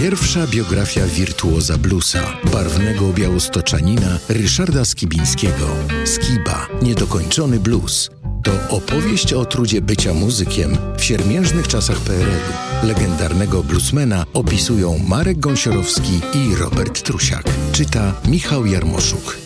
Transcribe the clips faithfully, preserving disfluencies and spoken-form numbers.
Pierwsza biografia wirtuoza bluesa, barwnego białostoczanina Ryszarda Skibińskiego. Skiba, niedokończony blues. To opowieść o trudzie bycia muzykiem w siermiężnych czasach P R L-u. Legendarnego bluesmana opisują Marek Gąsiorowski i Robert Trusiak. Czyta Michał Jarmoszuk.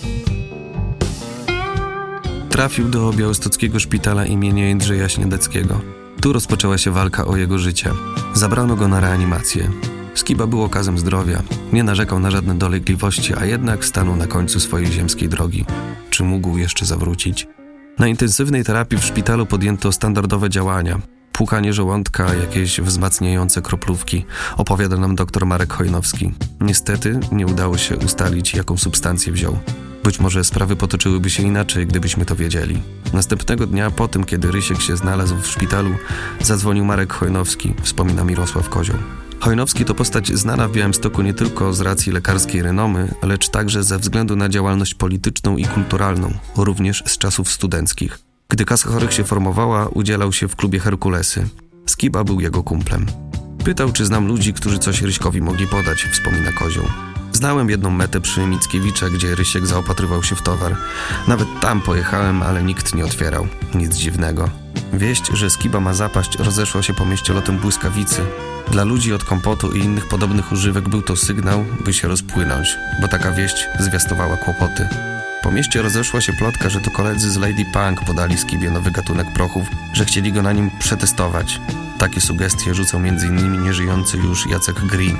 Trafił do białostockiego szpitala imienia Jędrzeja Śniadeckiego. Tu rozpoczęła się walka o jego życie. Zabrano go na reanimację. Skiba był okazem zdrowia. Nie narzekał na żadne dolegliwości, a jednak stanął na końcu swojej ziemskiej drogi. Czy mógł jeszcze zawrócić? Na intensywnej terapii w szpitalu podjęto standardowe działania. Płukanie żołądka, jakieś wzmacniające kroplówki, opowiada nam dr Marek Chojnowski. Niestety nie udało się ustalić, jaką substancję wziął. Być może sprawy potoczyłyby się inaczej, gdybyśmy to wiedzieli. Następnego dnia, po tym, kiedy Rysiek się znalazł w szpitalu, zadzwonił Marek Chojnowski, wspomina Mirosław Kozioł. Chojnowski to postać znana w Białymstoku nie tylko z racji lekarskiej renomy, lecz także ze względu na działalność polityczną i kulturalną, również z czasów studenckich. Gdy Kasa Chorych się formowała, udzielał się w klubie Herkulesy. Skiba był jego kumplem. Pytał, czy znam ludzi, którzy coś Ryśkowi mogli podać, wspomina Kozioł. Znałem jedną metę przy Mickiewicza, gdzie Rysiek zaopatrywał się w towar. Nawet tam pojechałem, ale nikt nie otwierał. Nic dziwnego. Wieść, że Skiba ma zapaść, rozeszła się po mieście lotem błyskawicy. Dla ludzi od kompotu i innych podobnych używek był to sygnał, by się rozpłynąć, bo taka wieść zwiastowała kłopoty. Po mieście rozeszła się plotka, że to koledzy z Lady Punk podali Skibie nowy gatunek prochów, że chcieli go na nim przetestować. Takie sugestie rzucał między innymi nieżyjący już Jacek Green.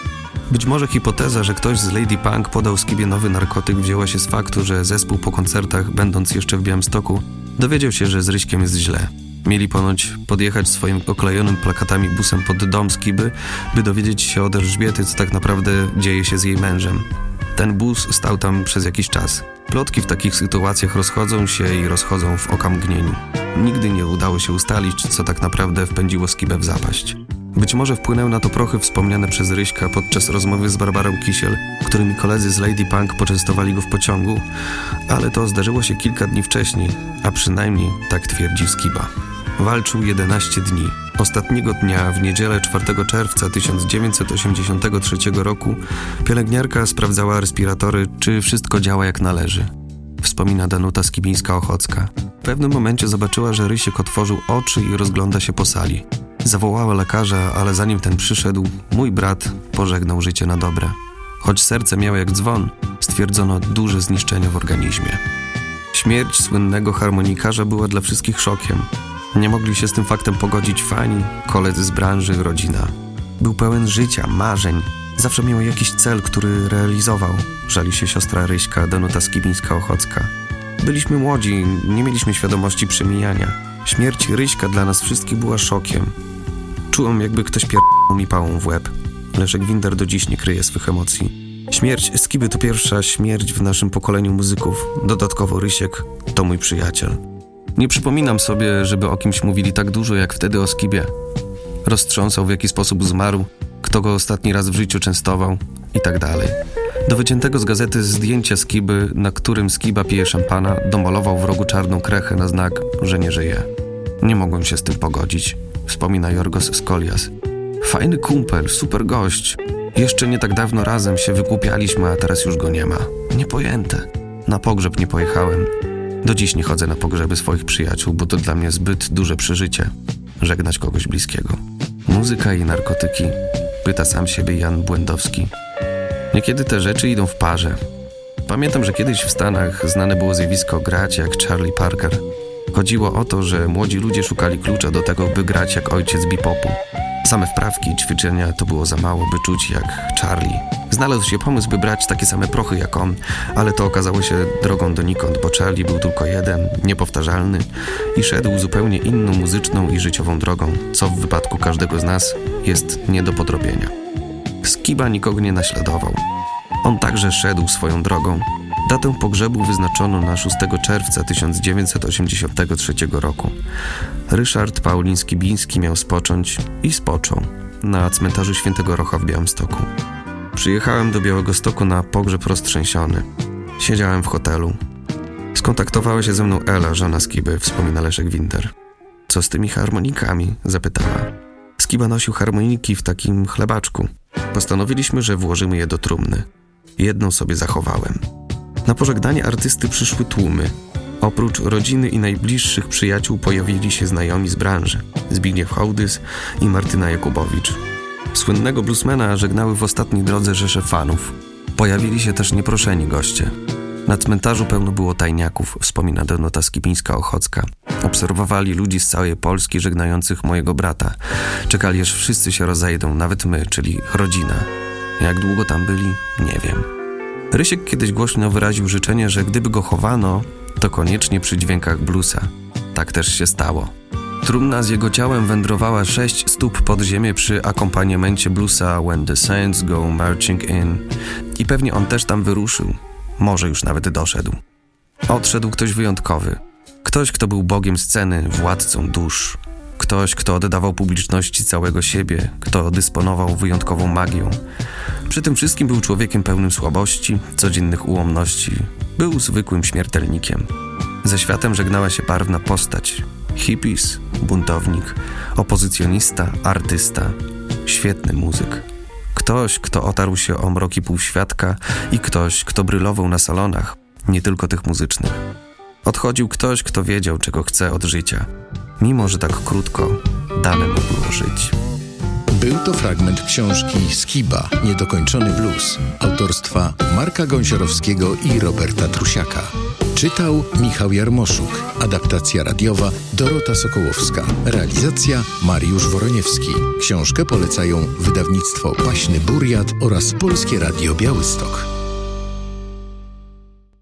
Być może hipoteza, że ktoś z Lady Punk podał Skibie nowy narkotyk, wzięła się z faktu, że zespół po koncertach, będąc jeszcze w Białymstoku, dowiedział się, że z Ryśkiem jest źle. Mieli ponoć podjechać swoim oklejonym plakatami busem pod dom Skiby, by dowiedzieć się od Elżbiety, co tak naprawdę dzieje się z jej mężem. Ten bus stał tam przez jakiś czas. Plotki w takich sytuacjach rozchodzą się i rozchodzą w okamgnieniu. Nigdy nie udało się ustalić, co tak naprawdę wpędziło Skibę w zapaść. Być może wpłynęły na to prochy wspomniane przez Ryśka podczas rozmowy z Barbarą Kisiel, którymi koledzy z Lady Punk poczęstowali go w pociągu, ale to zdarzyło się kilka dni wcześniej, a przynajmniej tak twierdzi Skiba. Walczył jedenaście dni. Ostatniego dnia, w niedzielę czwartego czerwca tysiąc dziewięćset osiemdziesiątego trzeciego roku, pielęgniarka sprawdzała respiratory, czy wszystko działa jak należy. Wspomina Danuta Skibińska-Ochocka. W pewnym momencie zobaczyła, że Rysiek otworzył oczy i rozgląda się po sali. Zawołała lekarza, ale zanim ten przyszedł, mój brat pożegnał życie na dobre. Choć serce miało jak dzwon, stwierdzono duże zniszczenia w organizmie. Śmierć słynnego harmonikarza była dla wszystkich szokiem. Nie mogli się z tym faktem pogodzić fani, koledzy z branży, rodzina. Był pełen życia, marzeń. Zawsze miał jakiś cel, który realizował. Żali się siostra Ryśka, Danuta Skibińska-Ochocka. Byliśmy młodzi, nie mieliśmy świadomości przemijania. Śmierć Ryśka dla nas wszystkich była szokiem. Czułem, jakby ktoś pierdolł mi pałą w łeb. Leszek Winder do dziś nie kryje swych emocji. Śmierć Skiby to pierwsza śmierć w naszym pokoleniu muzyków. Dodatkowo Rysiek to mój przyjaciel. Nie przypominam sobie, żeby o kimś mówili tak dużo jak wtedy o Skibie. Roztrząsał, w jaki sposób zmarł, kto go ostatni raz w życiu częstował i tak dalej. Do wyciętego z gazety zdjęcia Skiby, na którym Skiba pije szampana, domalował w rogu czarną krechę na znak, że nie żyje. Nie mogłem się z tym pogodzić, wspomina Jorgos Skolias. Fajny kumpel, super gość. Jeszcze nie tak dawno razem się wygłupialiśmy, a teraz już go nie ma. Niepojęte. Na pogrzeb nie pojechałem. Do dziś nie chodzę na pogrzeby swoich przyjaciół, bo to dla mnie zbyt duże przeżycie. Żegnać kogoś bliskiego. Muzyka i narkotyki, pyta sam siebie Jan Błędowski. Niekiedy te rzeczy idą w parze. Pamiętam, że kiedyś w Stanach znane było zjawisko grać jak Charlie Parker. Chodziło o to, że młodzi ludzie szukali klucza do tego, by grać jak ojciec bebopu. Same wprawki i ćwiczenia to było za mało, by czuć jak Charlie. Znalazł się pomysł, by brać takie same prochy jak on, ale to okazało się drogą donikąd, bo Charlie był tylko jeden, niepowtarzalny i szedł zupełnie inną muzyczną i życiową drogą, co w wypadku każdego z nas jest nie do podrobienia. Skiba nikogo nie naśladował. On także szedł swoją drogą. Datę pogrzebu wyznaczono na szóstego czerwca tysiąc dziewięćset osiemdziesiątego trzeciego roku. Ryszard Paulin Skibiński miał spocząć i spoczął na cmentarzu Świętego Rocha w Białymstoku. Przyjechałem do Białegostoku na pogrzeb roztrzęsiony. Siedziałem w hotelu. Skontaktowała się ze mną Ela, żona Skiby, wspomina Leszek Winder. Co z tymi harmonikami? Zapytała. Skiba nosił harmoniki w takim chlebaczku. Postanowiliśmy, że włożymy je do trumny. Jedną sobie zachowałem. Na pożegnanie artysty przyszły tłumy. Oprócz rodziny i najbliższych przyjaciół pojawili się znajomi z branży. Zbigniew Hołdys i Martyna Jakubowicz. Słynnego bluesmana żegnały w ostatniej drodze rzesze fanów. Pojawili się też nieproszeni goście. Na cmentarzu pełno było tajniaków, wspomina Danuta Skibińska-Ochocka. Obserwowali ludzi z całej Polski żegnających mojego brata. Czekali, aż wszyscy się rozejdą, nawet my, czyli rodzina. Jak długo tam byli, nie wiem. Rysiek kiedyś głośno wyraził życzenie, że gdyby go chowano, to koniecznie przy dźwiękach bluesa. Tak też się stało. Trumna z jego ciałem wędrowała sześć stóp pod ziemię przy akompaniamencie bluesa When the Saints Go Marching In i pewnie on też tam wyruszył. Może już nawet doszedł. Odszedł ktoś wyjątkowy. Ktoś, kto był bogiem sceny, władcą dusz. Ktoś, kto oddawał publiczności całego siebie, kto dysponował wyjątkową magią. Przy tym wszystkim był człowiekiem pełnym słabości, codziennych ułomności. Był zwykłym śmiertelnikiem. Ze światem żegnała się barwna postać. Hippies, buntownik, opozycjonista, artysta, świetny muzyk. Ktoś, kto otarł się o mroki półświadka i ktoś, kto brylował na salonach, nie tylko tych muzycznych. Odchodził ktoś, kto wiedział, czego chce od życia, mimo że tak krótko dane mu było żyć. Był to fragment książki Skiba, niedokończony blues, autorstwa Marka Gąsiorowskiego i Roberta Trusiaka. Czytał Michał Jarmoszuk, adaptacja radiowa Dorota Sokołowska, realizacja Mariusz Woroniewski. Książkę polecają wydawnictwo Paśny Buriat oraz Polskie Radio Białystok.